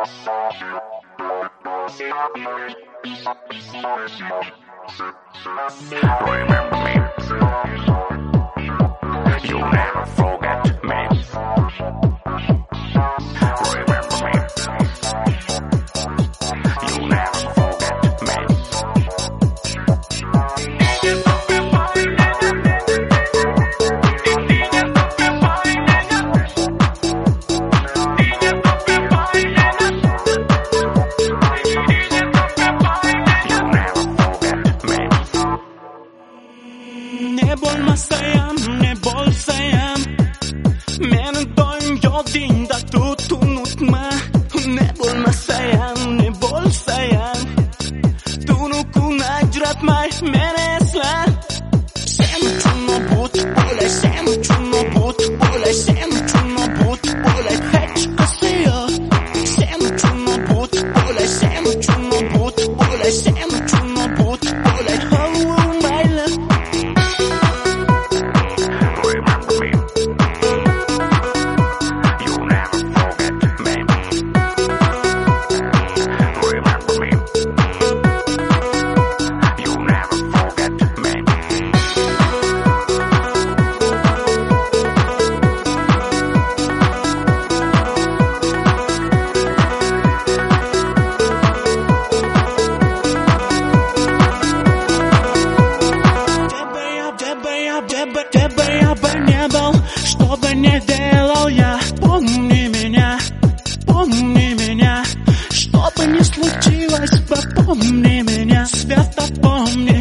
Remember me. You'll never forget me. Remember me. You'll never forget me. Ne bo'lmasayam, ne bo'lsayam, meni doim yodingda tut, unutma. Ne bo'lmasayam, ne bo'lsayam, tunu kun ajratmay meni esla. Sen uchun obud bo'lay, sen uchun obud bo'lay, sen uchun obud bo'lay, hech qisi yo'q. Sen uchun obud bo'lay, sen uchun obud bo'lay, sen uchun obud bo'lay. Oh, mayli. Remember me. You'll never forget me. Remember me. You'll never forget me. Тебе я бы не был, что бы ни делал я. Помни меня, что бы ни случилось бы, помни меня. Света, помни.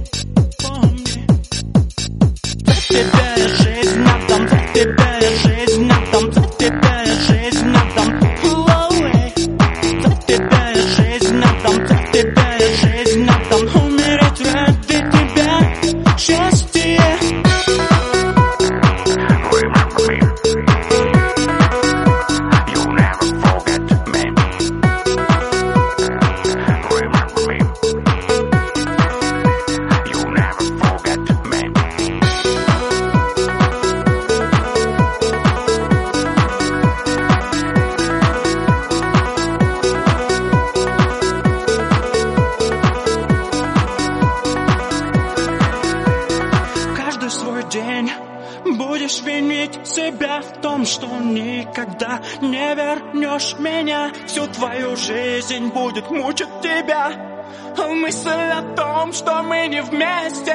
За тебя я жизнь отдам, за тебя я жизнь отдам, за тебя я жизнь отдам. За тебя я жизнь отдам, за тебя я жизнь отдам. Умереть ради тебя, счастье. Remember me. You'll never forget me. Remember me. You'll never forget me. Каждый свой день будешь винить себя в том, что никогда не вернешь меня. Всю твою жизнь будет мучить тебя мысль о том, что мы не вместе.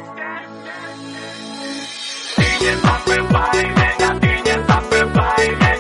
Ты не забывай меня, ты не забывай меня.